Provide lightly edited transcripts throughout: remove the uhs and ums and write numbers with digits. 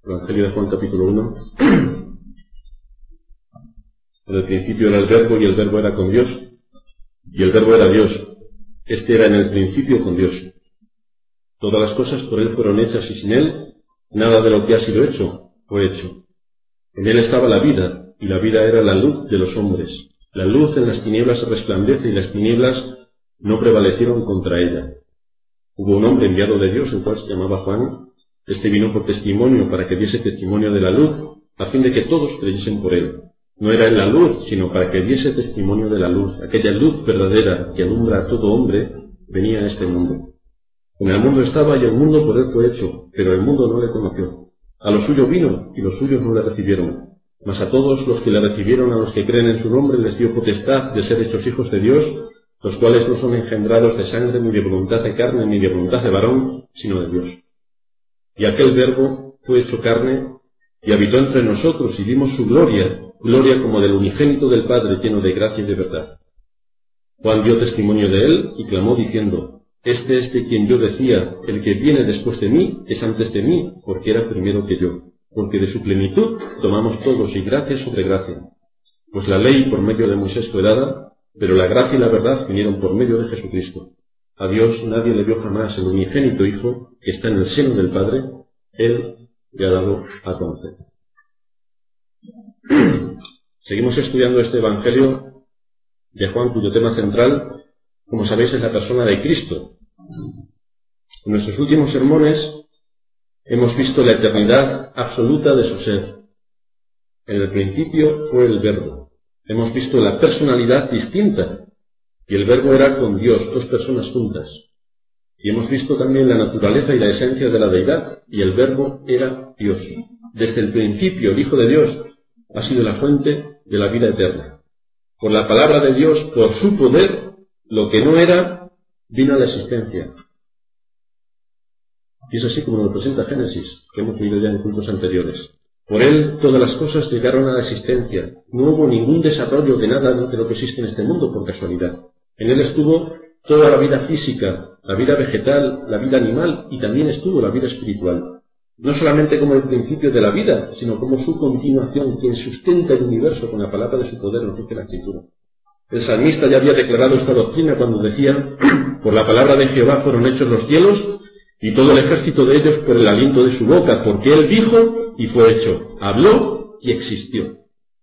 Evangelio de Juan capítulo 1. En el principio era el Verbo, y el Verbo era con Dios, y el Verbo era Dios. Este era en el principio con Dios. Todas las cosas por Él fueron hechas, y sin Él, nada de lo que ha sido hecho fue hecho. En Él estaba la vida, y la vida era la luz de los hombres. La luz en las tinieblas resplandece, y las tinieblas no prevalecieron contra ella. Hubo un hombre enviado de Dios, el cual se llamaba Juan. Este vino por testimonio, para que diese testimonio de la luz, a fin de que todos creyesen por él. No era en la luz, sino para que diese testimonio de la luz. Aquella luz verdadera que alumbra a todo hombre venía a este mundo. En el mundo estaba, y el mundo por él fue hecho, pero el mundo no le conoció. A lo suyo vino, y los suyos no le recibieron. Mas a todos los que le recibieron, a los que creen en su nombre, les dio potestad de ser hechos hijos de Dios, los cuales no son engendrados de sangre, ni de voluntad de carne, ni de voluntad de varón, sino de Dios. Y aquel Verbo fue hecho carne, y habitó entre nosotros, y vimos su gloria, gloria como del unigénito del Padre, lleno de gracia y de verdad. Juan dio testimonio de él, y clamó diciendo: Este es de quien yo decía, el que viene después de mí, es antes de mí, porque era primero que yo. Porque de su plenitud tomamos todos, y gracia sobre gracia. Pues la ley por medio de Moisés fue dada, pero la gracia y la verdad vinieron por medio de Jesucristo. A Dios nadie le dio jamás el unigénito Hijo, que está en el seno del Padre, Él le ha dado a conocer. Seguimos estudiando este Evangelio de Juan, cuyo tema central, como sabéis, es la persona de Cristo. En nuestros últimos sermones hemos visto la eternidad absoluta de su ser. En el principio fue el Verbo. Hemos visto la personalidad distinta, y el Verbo era con Dios, dos personas juntas. Y hemos visto también la naturaleza y la esencia de la deidad, y el Verbo era Dios. Desde el principio, el Hijo de Dios ha sido la fuente de la vida eterna. Por la palabra de Dios, por su poder, lo que no era, vino a la existencia. Y es así como nos presenta Génesis, que hemos leído ya en cultos anteriores. Por él todas las cosas llegaron a la existencia. No hubo ningún desarrollo de nada de lo que existe en este mundo por casualidad. En él estuvo toda la vida física, la vida vegetal, la vida animal, y también estuvo la vida espiritual. No solamente como el principio de la vida, sino como su continuación, quien sustenta el universo con la palabra de su poder, nos dice la Escritura. El salmista ya había declarado esta doctrina cuando decía: por la palabra de Jehová fueron hechos los cielos, y todo el ejército de ellos por el aliento de su boca, porque él dijo y fue hecho, habló y existió.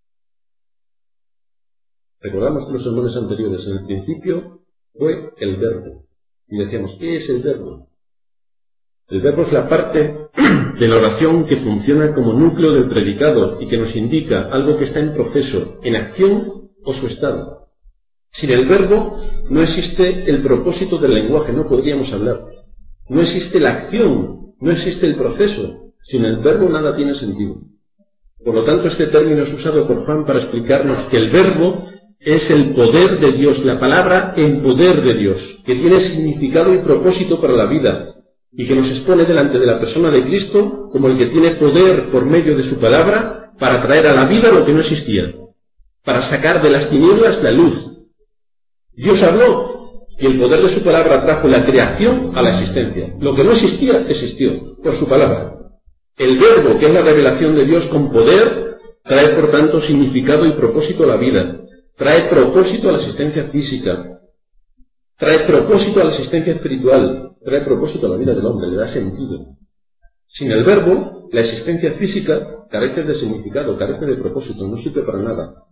Recordamos que los sermones anteriores, en el principio fue el Verbo. Y decíamos, ¿qué es el Verbo? El Verbo es la parte de la oración que funciona como núcleo del predicado y que nos indica algo que está en proceso, en acción o su estado. Sin el Verbo no existe el propósito del lenguaje, no podríamos hablar. No existe la acción, no existe el proceso. Sin el Verbo nada tiene sentido. Por lo tanto, este término es usado por Juan para explicarnos que el Verbo es el poder de Dios, la palabra en poder de Dios, que tiene significado y propósito para la vida, y que nos expone delante de la persona de Cristo como el que tiene poder por medio de su palabra para traer a la vida lo que no existía, para sacar de las tinieblas la luz. Dios habló, y el poder de su palabra trajo la creación a la existencia. Lo que no existía, existió, por su palabra. El Verbo, que es la revelación de Dios con poder, trae por tanto significado y propósito a la vida. Trae propósito a la existencia física. Trae propósito a la existencia espiritual. Trae propósito a la vida del hombre, le da sentido. Sin el Verbo, la existencia física carece de significado, carece de propósito, no sirve para nada.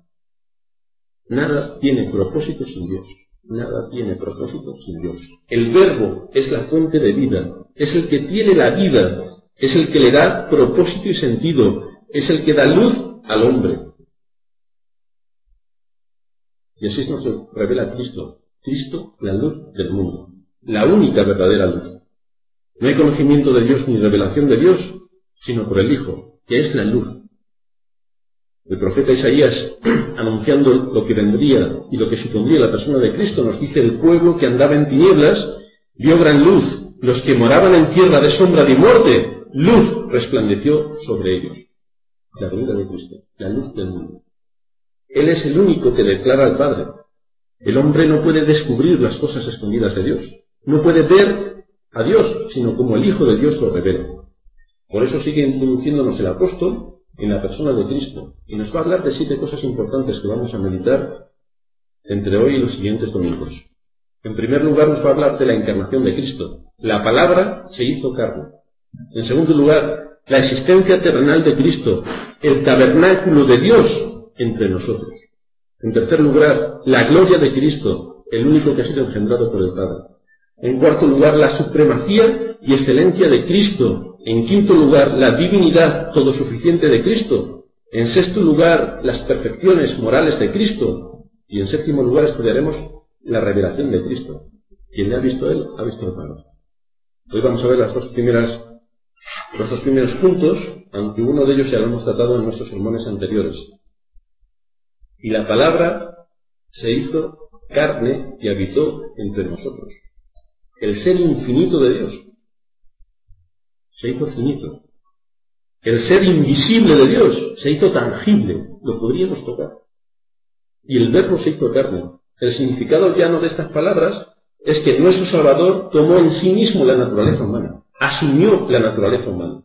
Nada tiene propósito sin Dios. Nada tiene propósito sin Dios. El Verbo es la fuente de vida, es el que tiene la vida, es el que le da propósito y sentido, es el que da luz al hombre. Y así nos revela Cristo. Cristo, la luz del mundo, la única verdadera luz. No hay conocimiento de Dios ni revelación de Dios, sino por el Hijo, que es la luz. El profeta Isaías, anunciando lo que vendría y lo que supondría la persona de Cristo, nos dice: el pueblo que andaba en tinieblas vio gran luz, los que moraban en tierra de sombra de muerte, luz resplandeció sobre ellos. La venida de Cristo, la luz del mundo. Él es el único que declara al Padre. El hombre no puede descubrir las cosas escondidas de Dios, no puede ver a Dios, sino como el Hijo de Dios lo revela. Por eso sigue introduciéndonos el apóstol en la persona de Cristo, y nos va a hablar de 7 cosas importantes que vamos a meditar entre hoy y los siguientes domingos. En primer lugar, nos va a hablar de la encarnación de Cristo. La palabra se hizo carne. En segundo lugar, la existencia terrenal de Cristo, el tabernáculo de Dios entre nosotros. En tercer lugar, la gloria de Cristo, el único que ha sido engendrado por el Padre. En cuarto lugar, la supremacía y excelencia de Cristo. En quinto lugar, la divinidad todosuficiente de Cristo. En sexto lugar, las perfecciones morales de Cristo. Y en séptimo lugar, estudiaremos la revelación de Cristo. Quien le ha visto a él, ha visto al Padre. Hoy vamos a ver los dos primeros puntos, aunque uno de ellos ya lo hemos tratado en nuestros sermones anteriores. Y la palabra se hizo carne y habitó entre nosotros. El ser infinito de Dios se hizo finito. El ser invisible de Dios se hizo tangible, lo podríamos tocar. Y el verbo se hizo carne. El significado llano de estas palabras es que nuestro Salvador tomó en sí mismo la naturaleza humana, asumió la naturaleza humana.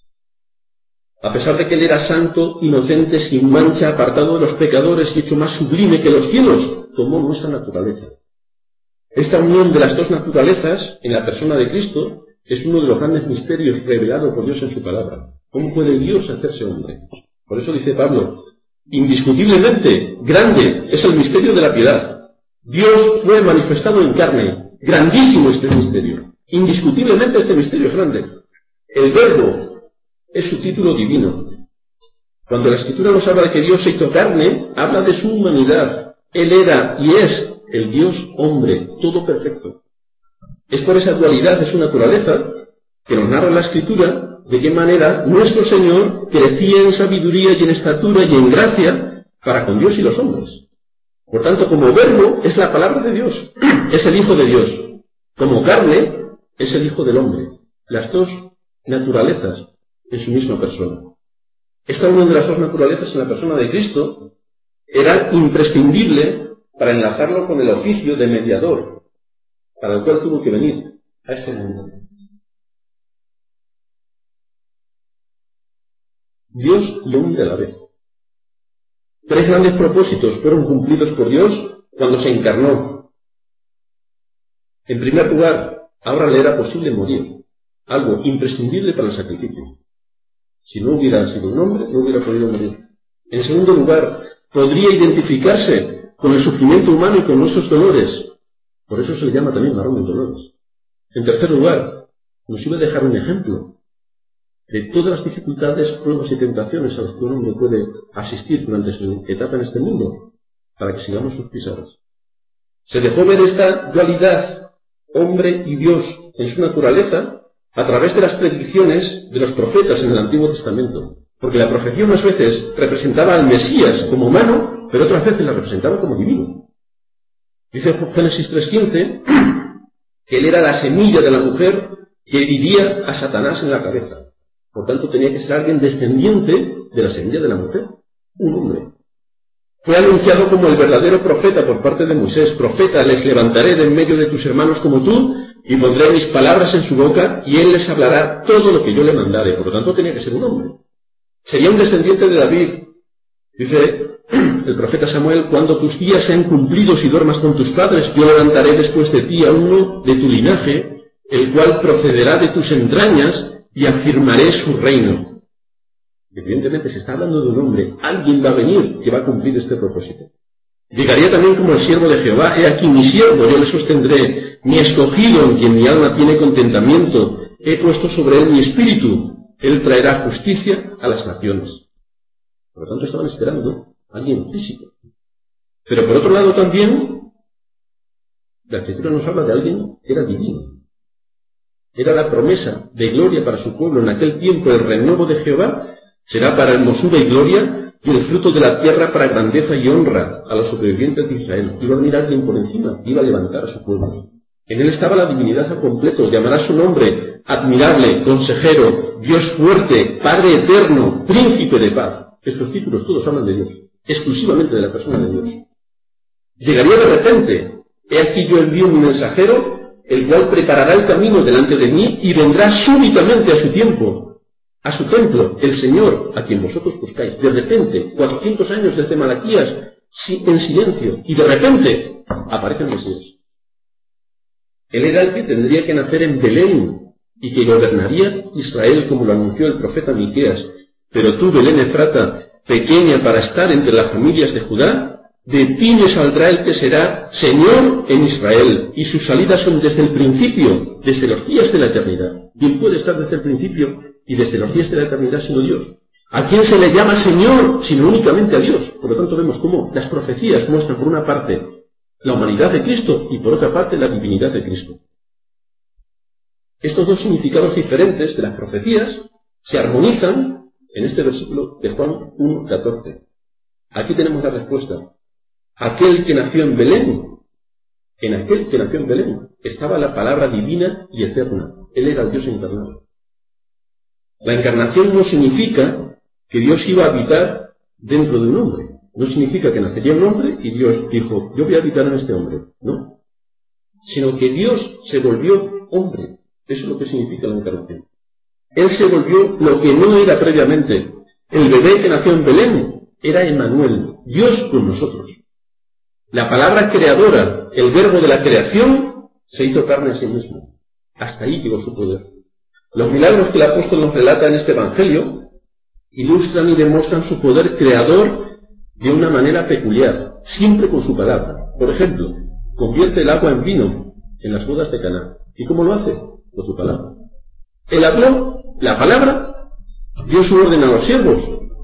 A pesar de que él era santo, inocente, sin mancha, apartado de los pecadores y hecho más sublime que los cielos, tomó nuestra naturaleza. Esta unión de las dos naturalezas en la persona de Cristo es uno de los grandes misterios revelados por Dios en su palabra. ¿Cómo puede Dios hacerse hombre? Por eso dice Pablo, indiscutiblemente grande es el misterio de la piedad. Dios fue manifestado en carne. Grandísimo este misterio. Indiscutiblemente este misterio es grande. El Verbo es su título divino. Cuando la Escritura nos habla de que Dios se hizo carne, habla de su humanidad. Él era y es el Dios hombre, todo perfecto. Es por esa dualidad de su naturaleza que nos narra la Escritura de qué manera nuestro Señor crecía en sabiduría y en estatura y en gracia para con Dios y los hombres. Por tanto, como verbo es la palabra de Dios, es el Hijo de Dios. Como carne es el Hijo del hombre. Las dos naturalezas en su misma persona. Esta unión de las dos naturalezas en la persona de Cristo era imprescindible para enlazarlo con el oficio de mediador, para el cual tuvo que venir a este mundo. Dios y hombre a la vez. 3 grandes propósitos fueron cumplidos por Dios cuando se encarnó. En primer lugar, ahora le era posible morir, algo imprescindible para el sacrificio. Si no hubiera sido un hombre, no hubiera podido morir. En segundo lugar, podría identificarse con el sufrimiento humano y con nuestros dolores. Por eso se le llama también varón de dolores. En tercer lugar, nos iba a dejar un ejemplo de todas las dificultades, pruebas y tentaciones a las que un hombre puede asistir durante su etapa en este mundo, para que sigamos sus pisadas. Se dejó ver esta dualidad, hombre y Dios, en su naturaleza, a través de las predicciones de los profetas en el Antiguo Testamento. Porque la profecía unas veces representaba al Mesías como humano, pero otras veces la representaba como divino. Dice Génesis 3:15 que él era la semilla de la mujer que heriría a Satanás en la cabeza. Por tanto, tenía que ser alguien descendiente de la semilla de la mujer, un hombre. Fue anunciado como el verdadero profeta por parte de Moisés. Profeta, les levantaré de en medio de tus hermanos como tú, y pondré mis palabras en su boca, y él les hablará todo lo que yo le mandare. Por lo tanto, tenía que ser un hombre. Sería un descendiente de David. Dice el profeta Samuel, cuando tus días sean cumplidos y duermas con tus padres, yo levantaré después de ti a uno de tu linaje, el cual procederá de tus entrañas, y afirmaré su reino. Evidentemente, se está hablando de un hombre. Alguien va a venir que va a cumplir este propósito. Llegaría también como el siervo de Jehová. He aquí mi siervo, yo le sostendré. Mi escogido, en quien mi alma tiene contentamiento. He puesto sobre él mi espíritu. Él traerá justicia a las naciones. Por lo tanto, estaban esperando a alguien físico. Pero por otro lado también, la Escritura nos habla de alguien que era divino. Era la promesa de gloria para su pueblo en aquel tiempo. El renuevo de Jehová será para hermosura y gloria, y el fruto de la tierra para grandeza y honra a los sobrevivientes de Israel. Iba a venir alguien por encima, iba a levantar a su pueblo. En él estaba la divinidad al completo. Llamará su nombre admirable, consejero, Dios fuerte, Padre eterno, príncipe de paz. Estos títulos todos hablan de Dios, exclusivamente de la persona de Dios. Llegaría de repente. He aquí yo envío mi mensajero, el cual preparará el camino delante de mí y vendrá súbitamente a su tiempo. a su templo, el Señor, a quien vosotros buscáis. De repente, 400 años desde Malaquías, en silencio, y de repente aparece el Mesías. Él era el que tendría que nacer en Belén y que gobernaría Israel como lo anunció el profeta Miqueas. Pero tú, Belén Efrata, pequeña para estar entre las familias de Judá, de ti me saldrá el que será Señor en Israel, y sus salidas son desde el principio, desde los días de la eternidad. ¿Quién puede estar desde el principio y desde los días de la eternidad sino Dios? ¿A quién se le llama Señor sino únicamente a Dios? Por lo tanto vemos cómo las profecías muestran por una parte la humanidad de Cristo y por otra parte la divinidad de Cristo. Estos dos significados diferentes de las profecías se armonizan en este versículo de Juan 1:14. Aquí tenemos la respuesta. Aquel que nació en Belén, en aquel que nació en Belén, estaba la palabra divina y eterna. Él era el Dios encarnado. La encarnación no significa que Dios iba a habitar dentro de un hombre. No significa que nacería un hombre y Dios dijo, yo voy a habitar en este hombre. No. Sino que Dios se volvió hombre. Eso es lo que significa la encarnación. Él se volvió lo que no era previamente. El bebé que nació en Belén era Emmanuel, Dios con nosotros. La palabra creadora, el verbo de la creación, se hizo carne a sí mismo. Hasta ahí llegó su poder. Los milagros que el apóstol nos relata en este evangelio ilustran y demuestran su poder creador de una manera peculiar, siempre con su palabra. Por ejemplo, convierte el agua en vino en las bodas de Caná. ¿Y cómo lo hace? Con su palabra. Él habló, la palabra, dio su orden a los siervos,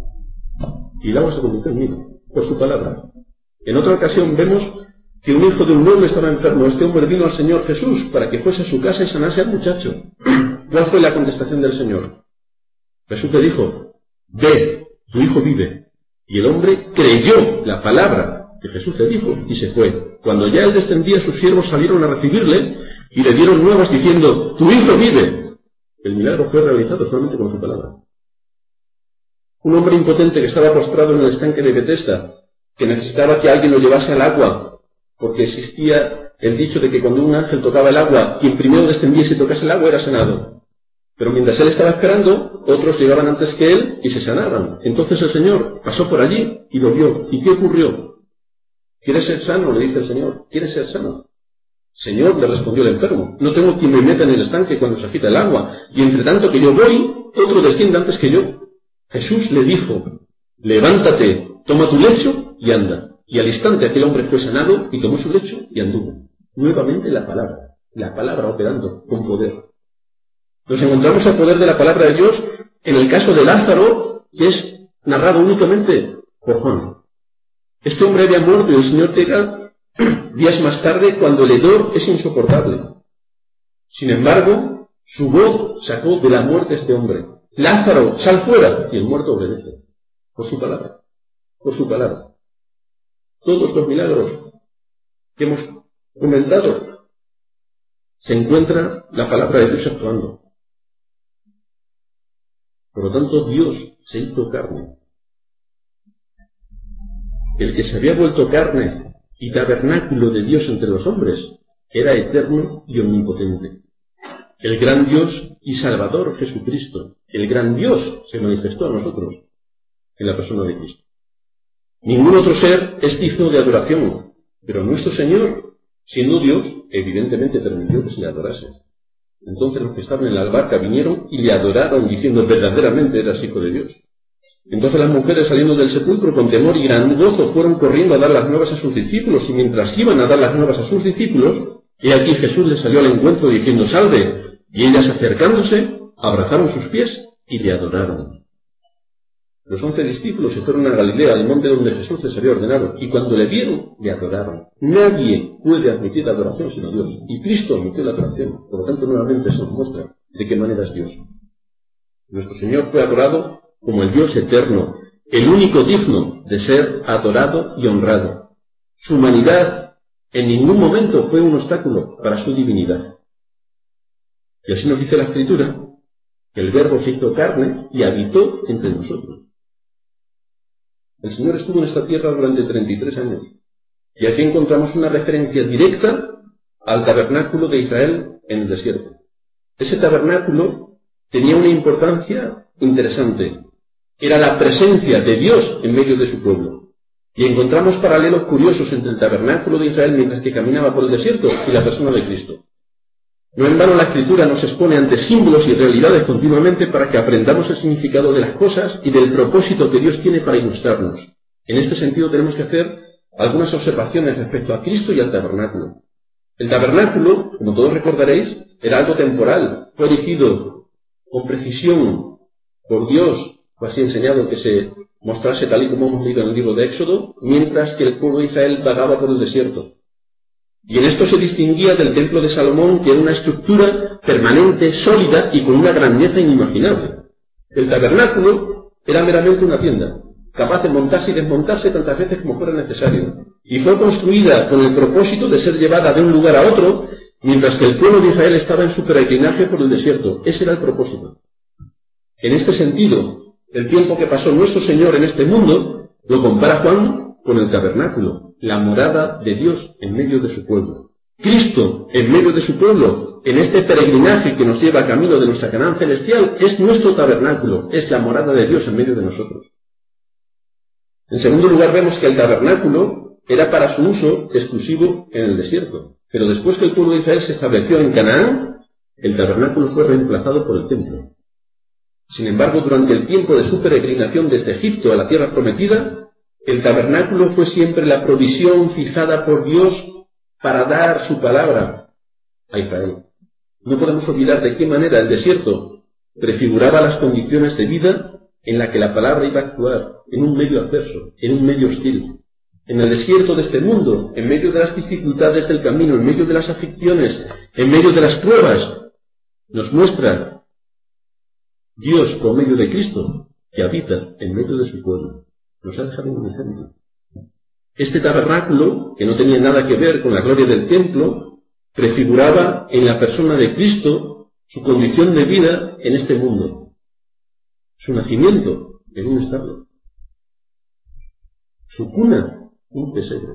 y el agua se convirtió en vino, por su palabra. En otra ocasión vemos que un hijo de un noble estaba enfermo. Este hombre vino al Señor Jesús para que fuese a su casa y sanase al muchacho. ¿Cuál fue la contestación del Señor? Jesús le dijo, ve, tu hijo vive. Y el hombre creyó la palabra que Jesús le dijo y se fue. Cuando ya él descendía, sus siervos salieron a recibirle y le dieron nuevas diciendo, tu hijo vive. El milagro fue realizado solamente con su palabra. Un hombre impotente que estaba postrado en el estanque de Betesda, que necesitaba que alguien lo llevase al agua, porque existía el dicho de que cuando un ángel tocaba el agua, quien primero descendiese y tocase el agua era sanado. Pero mientras él estaba esperando, otros llegaban antes que él y se sanaban. Entonces el Señor pasó por allí y lo vio. ¿Y qué ocurrió? ¿Quieres ser sano?, le dice el Señor. ¿Quieres ser sano? Señor, le respondió el enfermo, no tengo quien me meta en el estanque cuando se agita el agua, y entre tanto que yo voy, otro desciende antes que yo. Jesús le dijo, levántate, toma tu lecho y anda. Y al instante aquel hombre fue sanado y tomó su lecho y anduvo. Nuevamente la palabra operando con poder. Nos encontramos el poder de la palabra de Dios en el caso de Lázaro, que es narrado únicamente por Juan. Este hombre había muerto y el Señor llega días más tarde cuando el hedor es insoportable. Sin embargo, su voz sacó de la muerte a este hombre. Lázaro, sal fuera, y el muerto obedece. Por su palabra. Por su palabra. Todos los milagros que hemos comentado se encuentra la palabra de Dios actuando. Por lo tanto, Dios se hizo carne. El que se había vuelto carne y tabernáculo de Dios entre los hombres era eterno y omnipotente. El gran Dios y Salvador Jesucristo, el gran Dios, se manifestó a nosotros en la persona de Cristo. Ningún otro ser es digno de adoración, pero nuestro Señor, siendo Dios, evidentemente permitió que se le adorase. Entonces los que estaban en la barca vinieron y le adoraron diciendo verdaderamente eras hijo de Dios. Entonces las mujeres saliendo del sepulcro con temor y gran gozo fueron corriendo a dar las nuevas a sus discípulos, y mientras iban a dar las nuevas a sus discípulos, he aquí Jesús les salió al encuentro diciendo salve, y ellas acercándose abrazaron sus pies y le adoraron. Los 11 discípulos se fueron a Galilea, al monte donde Jesús les había ordenado, y cuando le vieron, le adoraron. Nadie puede admitir la adoración sino Dios, y Cristo admitió la adoración. Por lo tanto, nuevamente se nos muestra de qué manera es Dios. Nuestro Señor fue adorado como el Dios eterno, el único digno de ser adorado y honrado. Su humanidad en ningún momento fue un obstáculo para su divinidad. Y así nos dice la Escritura, que el Verbo se hizo carne y habitó entre nosotros. El Señor estuvo en esta tierra durante 33 años. Y aquí encontramos una referencia directa al tabernáculo de Israel en el desierto. Ese tabernáculo tenía una importancia interesante. Era la presencia de Dios en medio de su pueblo. Y encontramos paralelos curiosos entre el tabernáculo de Israel mientras que caminaba por el desierto y la persona de Cristo. No en vano la Escritura nos expone ante símbolos y realidades continuamente para que aprendamos el significado de las cosas y del propósito que Dios tiene para ilustrarnos. En este sentido tenemos que hacer algunas observaciones respecto a Cristo y al tabernáculo. El tabernáculo, como todos recordaréis, era algo temporal, fue erigido con precisión por Dios, fue así enseñado que se mostrase tal y como hemos leído en el libro de Éxodo, mientras que el pueblo de Israel vagaba por el desierto. Y en esto se distinguía del templo de Salomón, que era una estructura permanente, sólida y con una grandeza inimaginable. El tabernáculo era meramente una tienda, capaz de montarse y desmontarse tantas veces como fuera necesario, y fue construida con el propósito de ser llevada de un lugar a otro, mientras que el pueblo de Israel estaba en su peregrinaje por el desierto. Ese era el propósito. En este sentido, el tiempo que pasó nuestro Señor en este mundo lo compara Juan con el tabernáculo, la morada de Dios en medio de su pueblo. Cristo en medio de su pueblo, en este peregrinaje que nos lleva camino de nuestra Canaán celestial, es nuestro tabernáculo, es la morada de Dios en medio de nosotros. En segundo lugar, vemos que el tabernáculo era para su uso exclusivo en el desierto. Pero después que el pueblo de Israel se estableció en Canaán, el tabernáculo fue reemplazado por el templo. Sin embargo, durante el tiempo de su peregrinación desde Egipto a la tierra prometida, el tabernáculo fue siempre la provisión fijada por Dios para dar su palabra a Israel. No podemos olvidar de qué manera el desierto prefiguraba las condiciones de vida en la que la palabra iba a actuar, en un medio adverso, en un medio hostil. En el desierto de este mundo, en medio de las dificultades del camino, en medio de las aflicciones, en medio de las pruebas, nos muestra Dios por medio de Cristo, que habita en medio de su pueblo. Nos ha dejado un ejemplo. Este tabernáculo, que no tenía nada que ver con la gloria del templo, prefiguraba en la persona de Cristo su condición de vida en este mundo. Su nacimiento en un establo. Su cuna, un pesebre.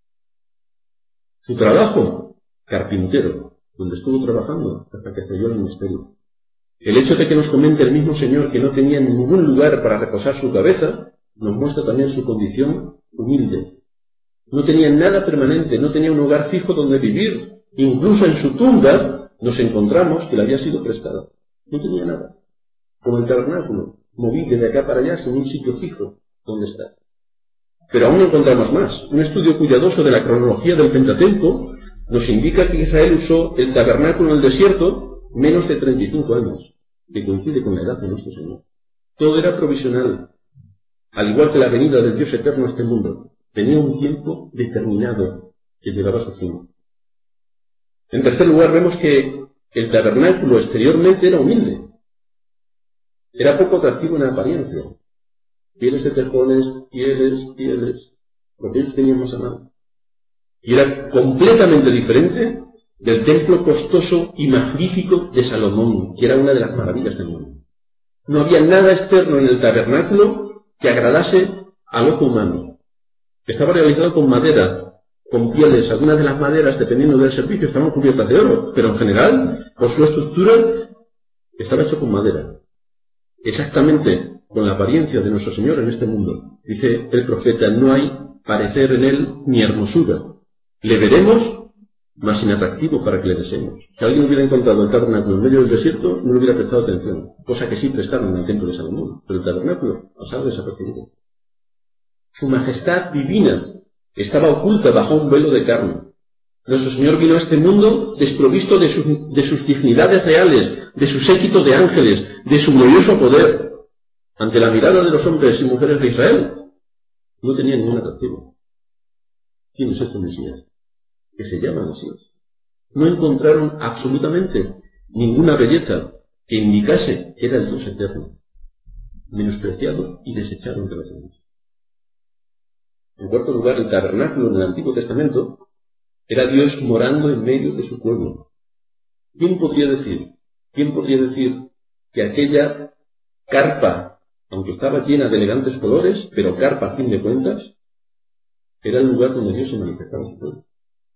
Su trabajo, carpintero, donde estuvo trabajando hasta que cedió el ministerio. El hecho de que nos comente el mismo Señor que no tenía ningún lugar para reposar su cabeza, nos muestra también su condición humilde. No tenía nada permanente, no tenía un hogar fijo donde vivir. Incluso en su tumba nos encontramos que le había sido prestada. No tenía nada. Como el tabernáculo, movible de acá para allá sin un sitio fijo donde estar. Pero aún encontramos más. Un estudio cuidadoso de la cronología del Pentateuco nos indica que Israel usó el tabernáculo en el desierto menos de 35 años, que coincide con la edad de nuestro Señor. Todo era provisional. Al igual que la venida del Dios eterno a este mundo, tenía un tiempo determinado que llegaba a su fin. En tercer lugar, vemos que el tabernáculo exteriormente era humilde. Era poco atractivo en apariencia. Pieles de tejones, pieles, porque ellos tenían más a mano. Y era completamente diferente del templo costoso y magnífico de Salomón, que era una de las maravillas del mundo. No había nada externo en el tabernáculo que agradase al ojo humano. Estaba realizado con madera, con pieles. Algunas de las maderas, dependiendo del servicio, estaban cubiertas de oro, pero en general, por su estructura, estaba hecho con madera. Exactamente con la apariencia de nuestro Señor en este mundo. Dice el profeta, no hay parecer en él ni hermosura. Le veremos, más inatractivo para que le deseemos. Si alguien hubiera encontrado el tabernáculo en medio del desierto, no le hubiera prestado atención, cosa que sí prestaron en el templo de Salomón, pero el tabernáculo pasaba desapercibido. Su majestad divina estaba oculta bajo un velo de carne. Nuestro Señor vino a este mundo desprovisto de sus dignidades reales, de su séquito de ángeles, de su glorioso poder. Ante la mirada de los hombres y mujeres de Israel, no tenía ningún atractivo. ¿Quién es este Mesías? Que se llama Mesías. No encontraron absolutamente ninguna belleza que indicase que era el Dios eterno, menospreciado y desechado entre los hombres. En cuarto lugar, el tabernáculo en el Antiguo Testamento era Dios morando en medio de su pueblo. ¿Quién podría decir que aquella carpa, aunque estaba llena de elegantes colores, pero carpa a fin de cuentas, era el lugar donde Dios se manifestaba a su pueblo?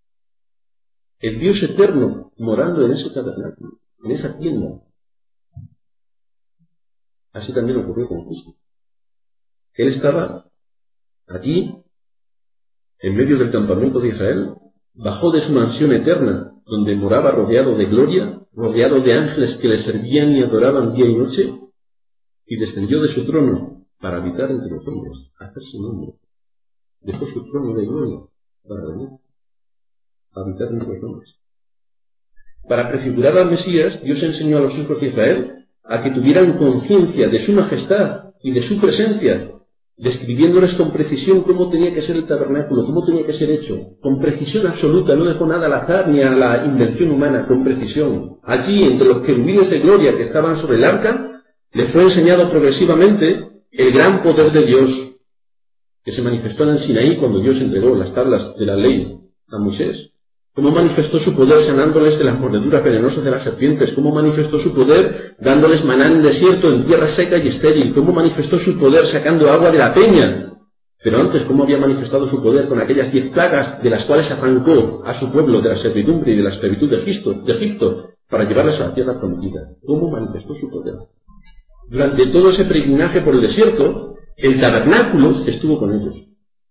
El Dios eterno morando en ese tabernáculo, en esa tienda. Así también ocurrió con Cristo. Él estaba allí, en medio del campamento de Israel, bajó de su mansión eterna, donde moraba rodeado de gloria, rodeado de ángeles que le servían y adoraban día y noche, y descendió de su trono para habitar entre los hombres, hacerse hombre. Dejó su trono de gloria para venir a habitar entre los hombres. Para prefigurar al Mesías, Dios enseñó a los hijos de Israel a que tuvieran conciencia de su majestad y de su presencia, describiéndoles con precisión cómo tenía que ser el tabernáculo, cómo tenía que ser hecho, con precisión absoluta, no dejó nada al azar ni a la invención humana, con precisión. Allí, entre los querubines de gloria que estaban sobre el arca, les fue enseñado progresivamente el gran poder de Dios, que se manifestó en el Sinaí cuando Dios entregó las tablas de la ley a Moisés. Cómo manifestó su poder sanándoles de las mordeduras venenosas de las serpientes, cómo manifestó su poder dándoles maná en el desierto, en tierra seca y estéril, cómo manifestó su poder sacando agua de la peña. Pero antes, cómo había manifestado su poder con aquellas 10 plagas de las cuales arrancó a su pueblo de la servidumbre y de la esclavitud de Egipto para llevarles a la tierra prometida. Cómo manifestó su poder. Durante todo ese peregrinaje por el desierto, el tabernáculo estuvo con ellos.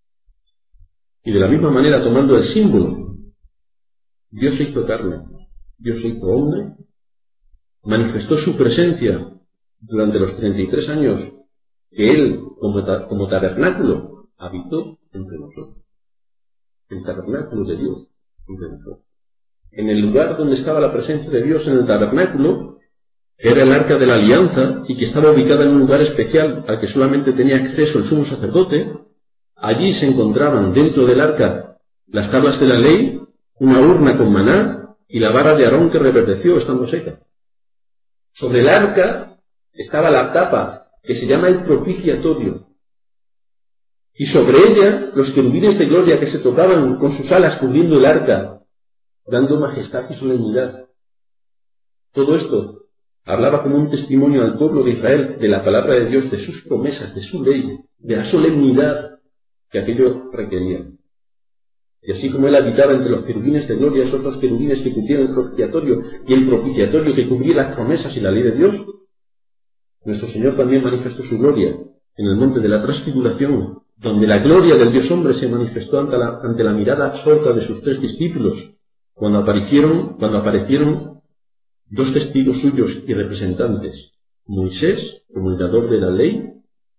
Y de la misma manera, tomando el símbolo, Dios se hizo carne, Dios se hizo hombre, manifestó su presencia durante los 33 años que Él, como tabernáculo, habitó entre nosotros. El tabernáculo de Dios entre nosotros. En el lugar donde estaba la presencia de Dios en el tabernáculo, que era el arca de la alianza y que estaba ubicada en un lugar especial al que solamente tenía acceso el sumo sacerdote, allí se encontraban dentro del arca las tablas de la ley, una urna con maná y la vara de Aarón que reverdeció estando seca. Sobre el arca estaba la tapa que se llama el propiciatorio. Y sobre ella los querubines de gloria que se tocaban con sus alas cubriendo el arca, dando majestad y solemnidad. Todo esto hablaba como un testimonio al pueblo de Israel de la palabra de Dios, de sus promesas, de su ley, de la solemnidad que aquello requería. Y así como él habitaba entre los querubines de gloria, esos dos querubines que cubrían el propiciatorio y el propiciatorio que cubría las promesas y la ley de Dios, nuestro Señor también manifestó su gloria en el monte de la transfiguración, donde la gloria del Dios hombre se manifestó ante la mirada absorta de sus 3 discípulos, cuando aparecieron 2 testigos suyos y representantes, Moisés como el dador de la ley,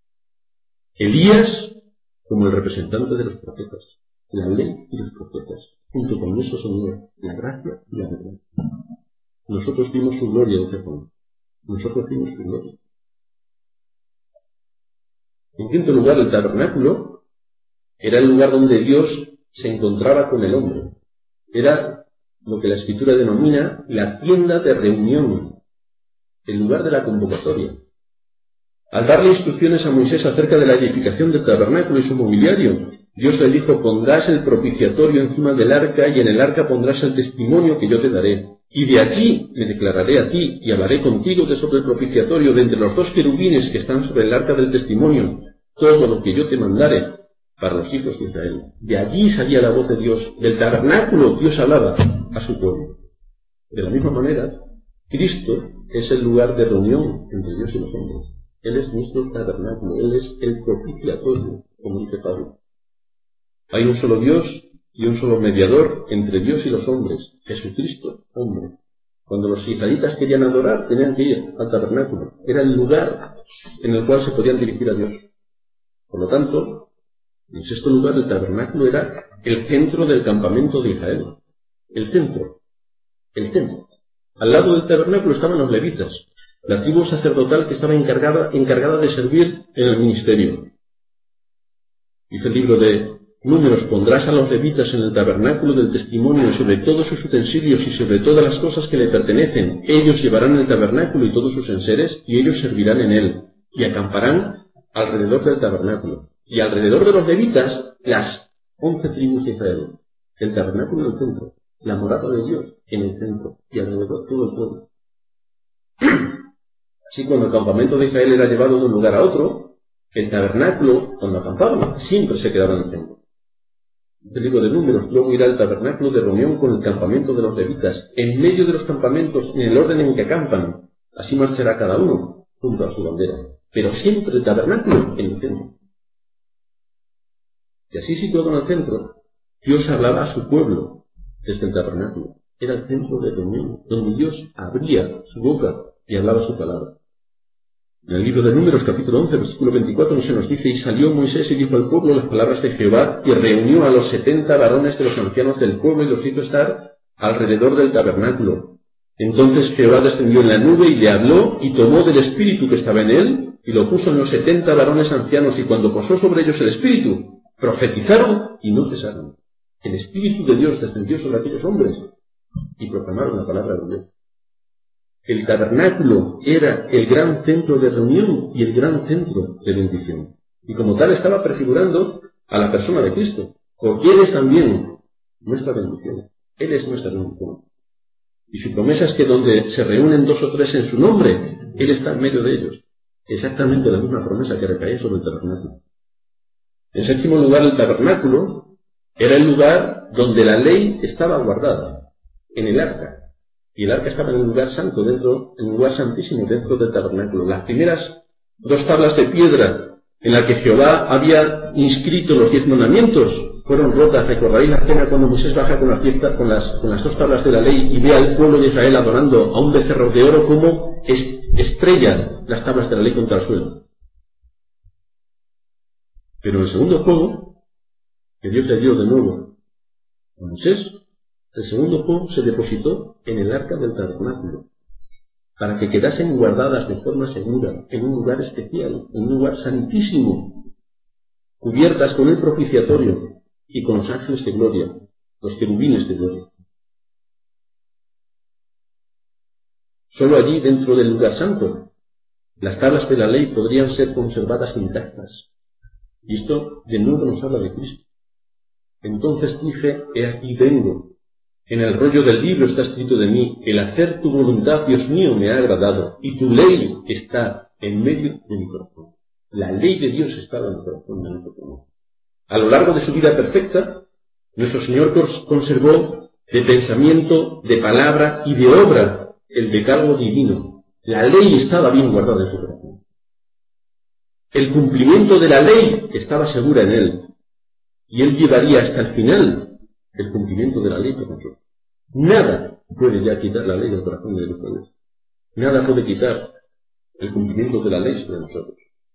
Elías como el representante de los profetas. La ley y los profetas, junto con nuestro Señor, la gracia y la verdad. Nosotros vimos su gloria, dice Juan. Nosotros vimos su gloria. En quinto lugar, el tabernáculo era el lugar donde Dios se encontraba con el hombre. Era lo que la Escritura denomina la tienda de reunión, el lugar de la convocatoria. Al darle instrucciones a Moisés acerca de la edificación del tabernáculo y su mobiliario, Dios le dijo: pondrás el propiciatorio encima del arca y en el arca pondrás el testimonio que yo te daré. Y de allí me declararé a ti y hablaré contigo de sobre el propiciatorio, de entre los 2 querubines que están sobre el arca del testimonio, todo lo que yo te mandare para los hijos de Israel. De allí salía la voz de Dios. Del tabernáculo Dios hablaba a su pueblo. De la misma manera, Cristo es el lugar de reunión entre Dios y los hombres. Él es nuestro tabernáculo, Él es el propiciatorio, como dice Pablo. Hay un solo Dios y un solo mediador entre Dios y los hombres, Jesucristo, hombre. Cuando los israelitas querían adorar, tenían que ir al tabernáculo. Era el lugar en el cual se podían dirigir a Dios. Por lo tanto, en sexto lugar, el tabernáculo era el centro del campamento de Israel. El centro. Al lado del tabernáculo estaban los levitas, la tribu sacerdotal que estaba encargada de servir en el ministerio. Dice el libro de Números: pondrás a los levitas en el tabernáculo del testimonio sobre todos sus utensilios y sobre todas las cosas que le pertenecen. Ellos llevarán el tabernáculo y todos sus enseres, y ellos servirán en él, y acamparán alrededor del tabernáculo. Y alrededor de los levitas, las 11 tribus de Israel. El tabernáculo en el centro, la morada de Dios en el centro, y alrededor todo el pueblo. Así, cuando el campamento de Israel era llevado de un lugar a otro, el tabernáculo, cuando acampaban, siempre se quedaba en el centro. Dice el libro de Números: luego irá el tabernáculo de reunión con el campamento de los levitas, en medio de los campamentos, en el orden en que acampan. Así marchará cada uno. junto a su bandera, pero siempre el tabernáculo en el centro. Y así situado en el centro, Dios hablaba a su pueblo desde el tabernáculo. Era el centro de reunión, donde Dios abría su boca y hablaba su palabra. En el libro de Números, capítulo 11, versículo 24, se nos dice: y salió Moisés y dijo al pueblo las palabras de Jehová, y reunió a los 70 varones de los ancianos del pueblo y los hizo estar alrededor del tabernáculo. Entonces Jehová descendió en la nube y le habló, y tomó del espíritu que estaba en él, y lo puso en los 70 varones ancianos, y cuando posó sobre ellos el espíritu, profetizaron y no cesaron. El espíritu de Dios descendió sobre aquellos hombres, y proclamaron la palabra de Dios. El tabernáculo era el gran centro de reunión y el gran centro de bendición. Y como tal estaba prefigurando a la persona de Cristo, porque Él es también nuestra bendición. Él es nuestra bendición. Y su promesa es que donde se reúnen 2 o 3 en su nombre, Él está en medio de ellos. Exactamente la misma promesa que recaía sobre el tabernáculo. En séptimo lugar, el tabernáculo era el lugar donde la ley estaba guardada, en el arca. Y el arca estaba en el lugar santo, en el lugar santísimo, dentro del tabernáculo. Las primeras 2 tablas de piedra en las que Jehová había inscrito los 10 mandamientos fueron rotas. Recordaréis la escena cuando Moisés baja con las 2 tablas de la ley y ve al pueblo de Israel adorando a un becerro de oro como estrella las tablas de la ley contra el suelo. Pero en el segundo juego, que Dios le dio de nuevo a Moisés, el segundo juego se depositó en el arca del tabernáculo, para que quedasen guardadas de forma segura, en un lugar especial, en un lugar santísimo, cubiertas con el propiciatorio y con los ángeles de gloria, los querubines de gloria. Solo allí, dentro del lugar santo, las tablas de la ley podrían ser conservadas intactas. Y esto de nuevo nos habla de Cristo. Entonces dije: he aquí vengo. En el rollo del libro está escrito de mí: el hacer tu voluntad, Dios mío, me ha agradado, y tu ley está en medio de mi corazón. La ley de Dios estaba en el corazón de nuestro Señor. A lo largo de su vida perfecta, nuestro Señor conservó de pensamiento, de palabra y de obra el decálogo divino. La ley estaba bien guardada en su corazón. El cumplimiento de la ley estaba segura en él, y él llevaría hasta el final el cumplimiento de la ley por nosotros. Nada puede ya quitar la ley del corazón de nuestro Dios. Nada puede quitar el cumplimiento de la ley sobre nosotros.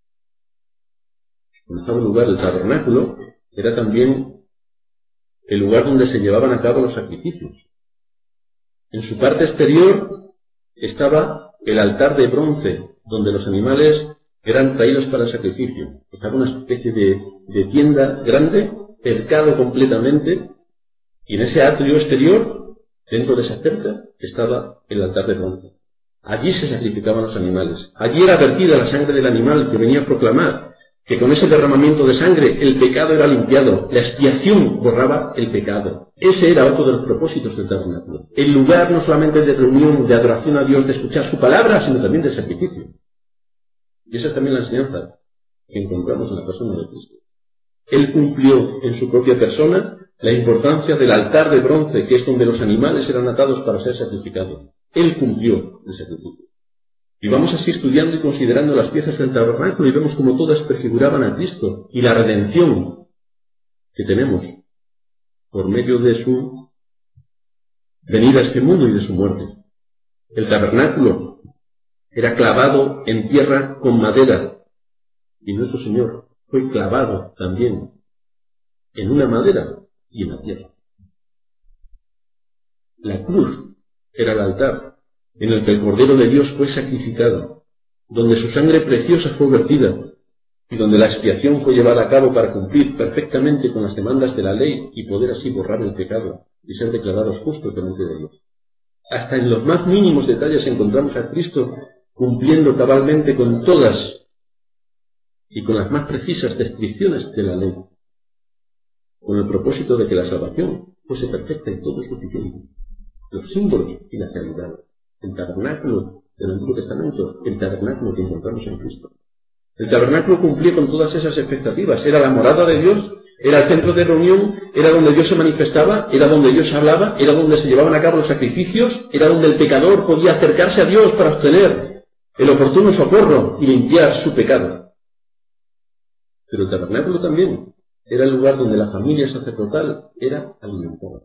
En octavo lugar, el tabernáculo era también el lugar donde se llevaban a cabo los sacrificios. En su parte exterior estaba el altar de bronce, donde los animales eran traídos para el sacrificio. Estaba una especie de tienda grande, cercado completamente, y en ese atrio exterior, dentro de esa cerca, estaba el altar de bronce. Allí se sacrificaban los animales. Allí era vertida la sangre del animal, que venía a proclamar que con ese derramamiento de sangre el pecado era limpiado, la expiación borraba el pecado. Ese era otro de los propósitos del tabernáculo. El lugar no solamente de reunión, de adoración a Dios, de escuchar su palabra, sino también de sacrificio. Y esa es también la enseñanza que encontramos en la persona de Cristo. Él cumplió en su propia persona la importancia del altar de bronce, que es donde los animales eran atados para ser sacrificados. Él cumplió el sacrificio. Y vamos así estudiando y considerando las piezas del tabernáculo y vemos como todas prefiguraban a Cristo y la redención que tenemos por medio de su venida a este mundo y de su muerte. El tabernáculo era clavado en tierra con madera, y nuestro Señor fue clavado también en una madera y en la tierra. La cruz era el altar en el que el Cordero de Dios fue sacrificado, donde su sangre preciosa fue vertida, y donde la expiación fue llevada a cabo para cumplir perfectamente con las demandas de la ley y poder así borrar el pecado y ser declarados justos delante de Dios. Hasta en los más mínimos detalles encontramos a Cristo cumpliendo cabalmente con todas y con las más precisas descripciones de la ley, con el propósito de que la salvación fuese perfecta y todo suficiente. Los símbolos y la realidad. El tabernáculo del Antiguo Testamento, el tabernáculo que encontramos en Cristo. El tabernáculo cumplía con todas esas expectativas. Era la morada de Dios, era el centro de reunión, era donde Dios se manifestaba, era donde Dios hablaba, era donde se llevaban a cabo los sacrificios, era donde el pecador podía acercarse a Dios para obtener el oportuno socorro y limpiar su pecado. Pero el tabernáculo también era el lugar donde la familia sacerdotal era alimentada.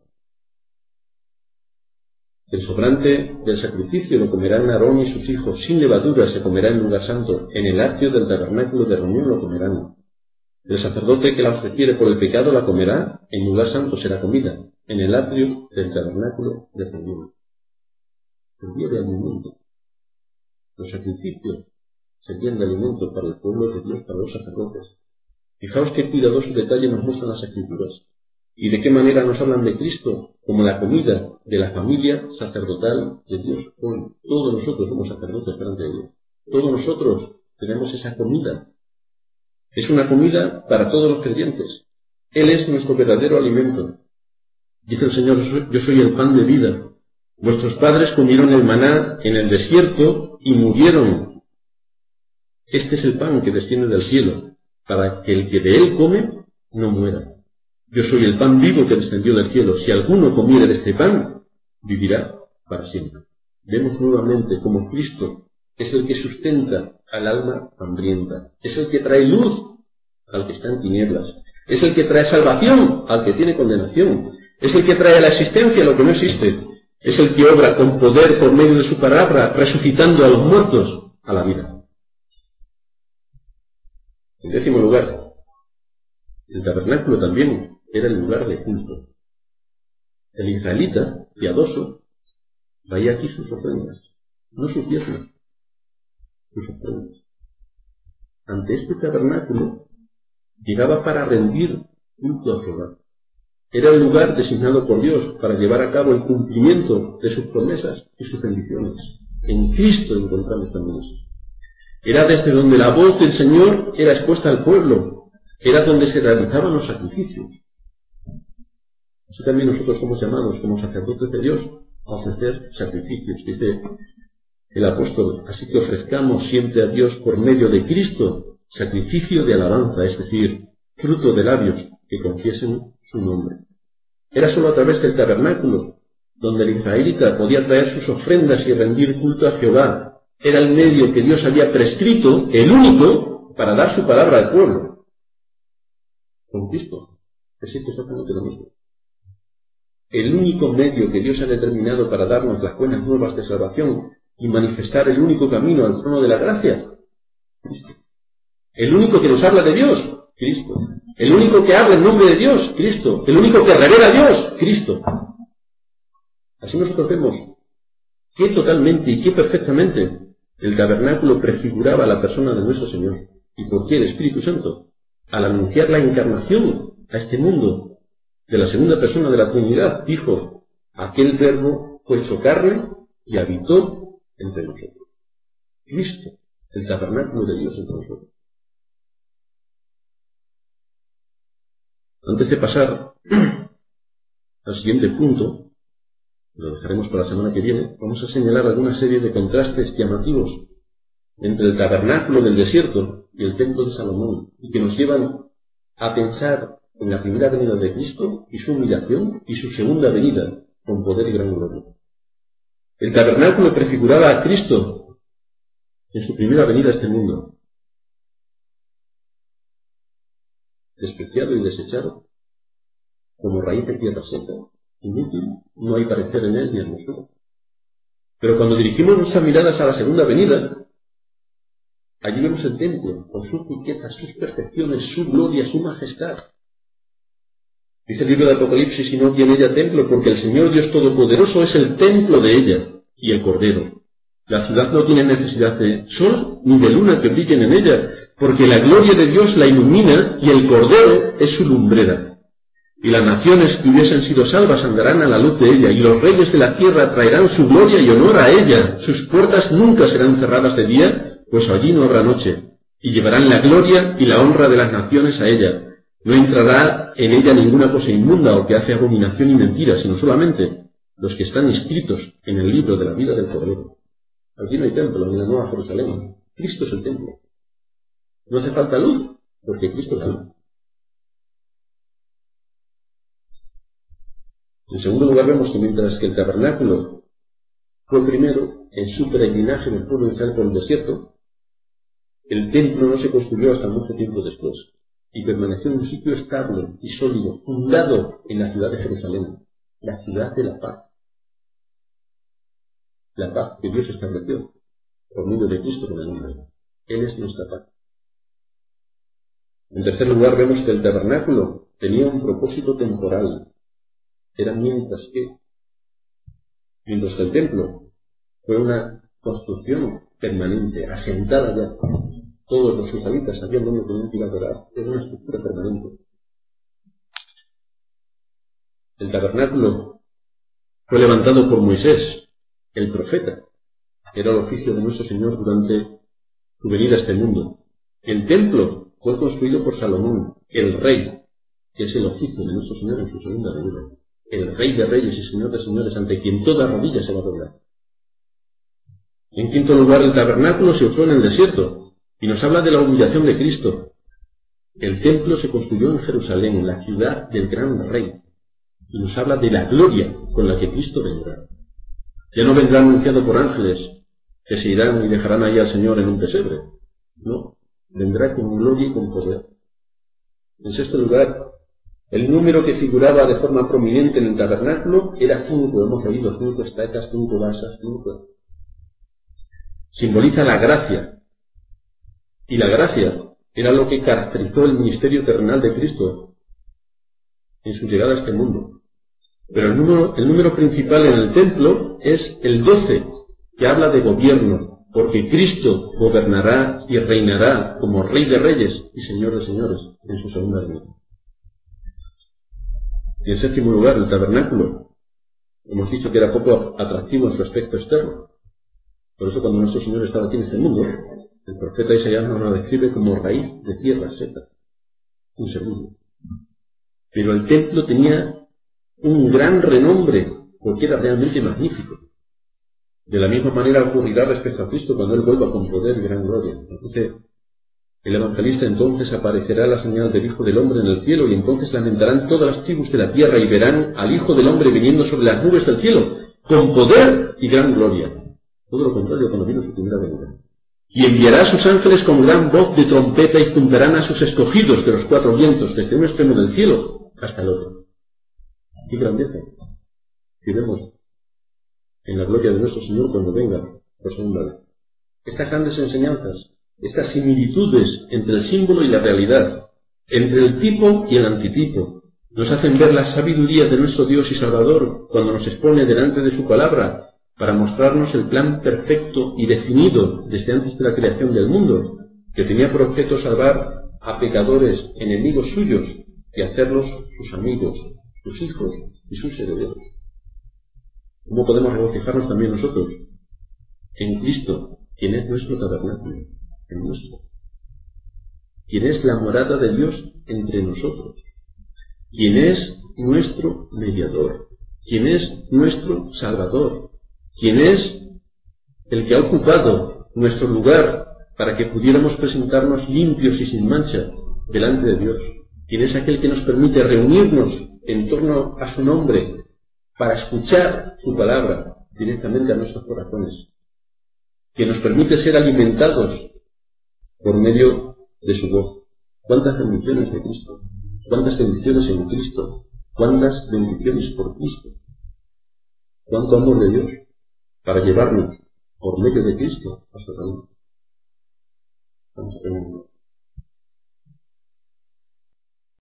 El sobrante del sacrificio lo comerán Aarón y sus hijos, sin levadura se comerá en lugar santo, en el atrio del tabernáculo de reunión lo comerán. El sacerdote que la ofreciere por el pecado la comerá, en lugar santo será comida, en el atrio del tabernáculo de reunión. Servía de alimento. Los sacrificios servían de alimento para el pueblo de Dios, para los sacerdotes. Fijaos qué cuidadoso detalle nos muestran las Escrituras. Y de qué manera nos hablan de Cristo como la comida de la familia sacerdotal de Dios. Hoy todos nosotros somos sacerdotes delante de Dios. Todos nosotros tenemos esa comida. Es una comida para todos los creyentes. Él es nuestro verdadero alimento. Dice el Señor, yo soy el pan de vida. Vuestros padres comieron el maná en el desierto y murieron. Este es el pan que desciende del cielo, para que el que de él come no muera. Yo soy el pan vivo que descendió del cielo. Si alguno comiere de este pan, vivirá para siempre. Vemos nuevamente cómo Cristo es el que sustenta al alma hambrienta. Es el que trae luz al que está en tinieblas. Es el que trae salvación al que tiene condenación. Es el que trae a la existencia lo que no existe. Es el que obra con poder por medio de su palabra, resucitando a los muertos a la vida. En décimo lugar, el tabernáculo también era el lugar de culto. El israelita, piadoso, traía aquí sus ofrendas, no sus diezmos, sus ofrendas. Ante este tabernáculo llegaba para rendir culto a Jehová. Era el lugar designado por Dios para llevar a cabo el cumplimiento de sus promesas y sus bendiciones. En Cristo encontramos también eso. Era desde donde la voz del Señor era expuesta al pueblo. Era donde se realizaban los sacrificios. Así también nosotros somos llamados como sacerdotes de Dios a ofrecer sacrificios. Dice el apóstol, así que ofrezcamos siempre a Dios por medio de Cristo sacrificio de alabanza, es decir, fruto de labios que confiesen su nombre. Era sólo a través del tabernáculo donde el israelita podía traer sus ofrendas y rendir culto a Jehová. Era el medio que Dios había prescrito, el único, para dar su palabra al pueblo. Con Cristo es exactamente lo mismo. El único medio que Dios ha determinado para darnos las buenas nuevas de salvación y manifestar el único camino al trono de la gracia, Cristo. El único que nos habla de Dios, Cristo. El único que habla en nombre de Dios, Cristo. El único que revela a Dios, Cristo. Así nosotros vemos que totalmente y que perfectamente el tabernáculo prefiguraba a la persona de nuestro Señor. ¿Y por qué el Espíritu Santo? Al anunciar la encarnación a este mundo de la segunda persona de la Trinidad, dijo, aquel verbo fue hecho carne y habitó entre nosotros. Cristo, el tabernáculo de Dios entre nosotros. Antes de pasar al siguiente punto, lo dejaremos para la semana que viene, vamos a señalar alguna serie de contrastes llamativos entre el tabernáculo del desierto y el templo de Salomón, y que nos llevan a pensar en la primera venida de Cristo y su humillación y su segunda venida con poder y gran gloria. El tabernáculo prefiguraba a Cristo en su primera venida a este mundo, despreciado y desechado, como raíz de tierra seca, inútil, no hay parecer en él ni hermosura. Pero cuando dirigimos nuestras miradas a la segunda venida, allí vemos el templo, con sus riquezas, sus perfecciones, su gloria, su majestad. Dice el libro de Apocalipsis, y no tiene ella templo, porque el Señor Dios Todopoderoso es el templo de ella, y el Cordero. La ciudad no tiene necesidad de sol ni de luna que brillen en ella, porque la gloria de Dios la ilumina, y el Cordero es su lumbrera. Y las naciones que hubiesen sido salvas andarán a la luz de ella, y los reyes de la tierra traerán su gloria y honor a ella. Sus puertas nunca serán cerradas de día, pues allí no habrá noche, y llevarán la gloria y la honra de las naciones a ella. No entrará en ella ninguna cosa inmunda o que hace abominación y mentira, sino solamente los que están inscritos en el libro de la vida del Cordero. Aquí no hay templo, en la Nueva Jerusalén. Cristo es el templo. No hace falta luz, porque Cristo es la luz. En segundo lugar, vemos que mientras que el tabernáculo fue primero en su peregrinaje del pueblo de Israel por el desierto. El templo no se construyó hasta mucho tiempo después y permaneció en un sitio estable y sólido, fundado en la ciudad de Jerusalén, la ciudad de la paz. La paz que Dios estableció por medio de Cristo con el hombre. Él es nuestra paz. En tercer lugar, vemos que el tabernáculo tenía un propósito temporal. Era mientras que el templo fue una construcción permanente, asentada ya. Todos los israelitas sabían dónde tenían que ir a adorar. Era una estructura permanente. El tabernáculo fue levantado por Moisés, el profeta. Era el oficio de nuestro Señor durante su venida a este mundo. El templo fue construido por Salomón, el rey, que es el oficio de nuestro Señor en su segunda venida. El rey de reyes y señor de señores, ante quien toda rodilla se va a doblar. En quinto lugar, el tabernáculo se usó en el desierto y nos habla de la humillación de Cristo. El templo se construyó en Jerusalén, la ciudad del gran rey, y nos habla de la gloria con la que Cristo vendrá. Ya no vendrá anunciado por ángeles que se irán y dejarán ahí al Señor en un pesebre. No, vendrá con gloria y con poder. En sexto lugar, el número que figuraba de forma prominente en el tabernáculo era 5, hemos leído 5 estacas, 5 basas, 5. Simboliza la gracia. Y la gracia era lo que caracterizó el ministerio terrenal de Cristo en su llegada a este mundo. Pero el número principal en el templo es el 12, que habla de gobierno, porque Cristo gobernará y reinará como Rey de Reyes y Señor de Señores en su segunda venida. Y en séptimo lugar, el tabernáculo. Hemos dicho que era poco atractivo en su aspecto externo. Por eso cuando nuestro Señor estaba aquí en este mundo, el profeta Isaías nos lo describe como raíz de tierra seca, inseguro. Pero el templo tenía un gran renombre, porque era realmente magnífico. De la misma manera ocurrirá respecto a Cristo cuando Él vuelva con poder y gran gloria. Entonces, el evangelista entonces aparecerá la señal del Hijo del Hombre en el cielo, y entonces lamentarán todas las tribus de la tierra y verán al Hijo del Hombre viniendo sobre las nubes del cielo, con poder y gran gloria. Todo lo contrario cuando vino su primera venida. Y enviará a sus ángeles con gran voz de trompeta y juntarán a sus escogidos de los 4 vientos, desde un extremo del cielo hasta el otro. ¡Qué grandeza! Que vemos en la gloria de nuestro Señor cuando venga por segunda vez. Estas grandes enseñanzas, estas similitudes entre el símbolo y la realidad, entre el tipo y el antitipo, nos hacen ver la sabiduría de nuestro Dios y Salvador cuando nos expone delante de su palabra para mostrarnos el plan perfecto y definido desde antes de la creación del mundo, que tenía por objeto salvar a pecadores enemigos suyos y hacerlos sus amigos, sus hijos y sus herederos. ¿Cómo podemos regocijarnos también nosotros en Cristo, quien es nuestro tabernáculo, en nuestro, quien es la morada de Dios entre nosotros, quien es nuestro mediador, quien es nuestro Salvador, quien es el que ha ocupado nuestro lugar para que pudiéramos presentarnos limpios y sin mancha delante de Dios, quien es aquel que nos permite reunirnos en torno a su nombre para escuchar su palabra directamente a nuestros corazones, que nos permite ser alimentados por medio de su voz. ¿Cuántas bendiciones de Cristo? ¿Cuántas bendiciones en Cristo? ¿Cuántas bendiciones por Cristo? ¿Cuánto amor de Dios para llevarnos por medio de Cristo a su reino? Vamos a terminar.